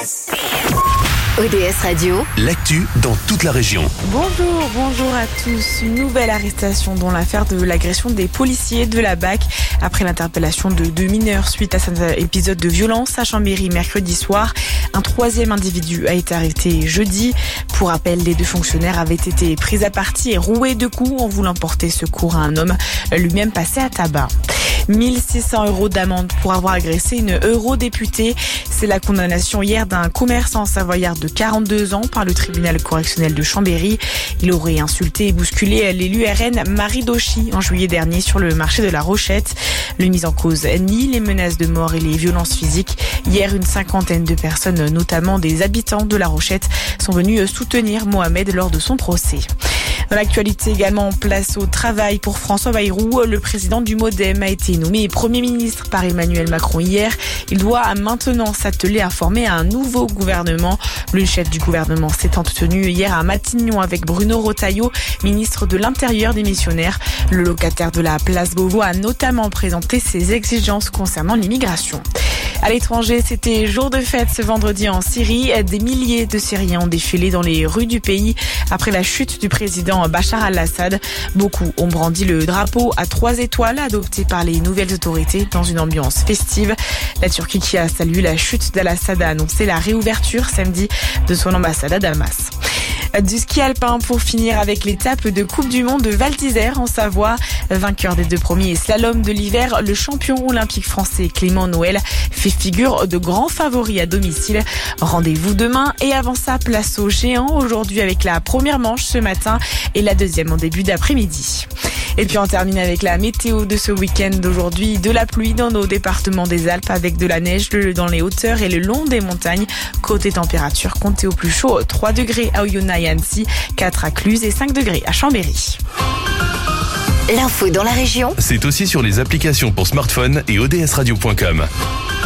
ODS Radio, l'actu dans toute la région. Bonjour à tous. Une nouvelle arrestation dans l'affaire de l'agression des policiers de la BAC. Après l'interpellation de 2 mineurs suite à cet épisode de violence à Chambéry mercredi soir, un troisième individu a été arrêté jeudi. Pour rappel, les 2 fonctionnaires avaient été pris à partie et roués de coups en voulant porter secours à un homme lui-même passé à tabac. 1 600 € d'amende pour avoir agressé une eurodéputée. C'est la condamnation hier d'un commerçant savoyard de 42 ans par le tribunal correctionnel de Chambéry. Il aurait insulté et bousculé l'élu RN Marie Dauchy en juillet dernier sur le marché de la Rochette. Le mis en cause nie les menaces de mort et les violences physiques. Hier, une 50aine de personnes, notamment des habitants de la Rochette, sont venues soutenir Mohamed lors de son procès. Dans l'actualité également, place au travail pour François Bayrou. Le président du MoDem a été nommé Premier ministre par Emmanuel Macron hier. Il doit maintenant s'atteler à former un nouveau gouvernement. Le chef du gouvernement s'est entretenu hier à Matignon avec Bruno Retailleau, ministre de l'Intérieur démissionnaire. Le locataire de la place Beauvau a notamment présenté ses exigences concernant l'immigration. À l'étranger, c'était jour de fête ce vendredi en Syrie. Des milliers de Syriens ont défilé dans les rues du pays après la chute du président Bachar al-Assad. Beaucoup ont brandi le drapeau à 3 étoiles adopté par les nouvelles autorités dans une ambiance festive. La Turquie, qui a salué la chute d'al-Assad, a annoncé la réouverture samedi de son ambassade à Damas. Du ski alpin pour finir avec l'étape de Coupe du Monde de Val d'Isère en Savoie. Vainqueur des 2 premiers slaloms de l'hiver, le champion olympique français Clément Noël fait figure de grand favori à domicile. Rendez-vous demain et avant ça, place aux géants aujourd'hui avec la première manche ce matin et la deuxième en début d'après-midi. Et puis on termine avec la météo de ce week-end d'aujourd'hui. De la pluie dans nos départements des Alpes avec de la neige dans les hauteurs et le long des montagnes. Côté température, comptez au plus chaud 3 degrés à Oyonnax et Annecy, 4 à Cluse et 5 degrés à Chambéry. l'info dans la région, C'est aussi sur les applications pour smartphone et odsradio.com.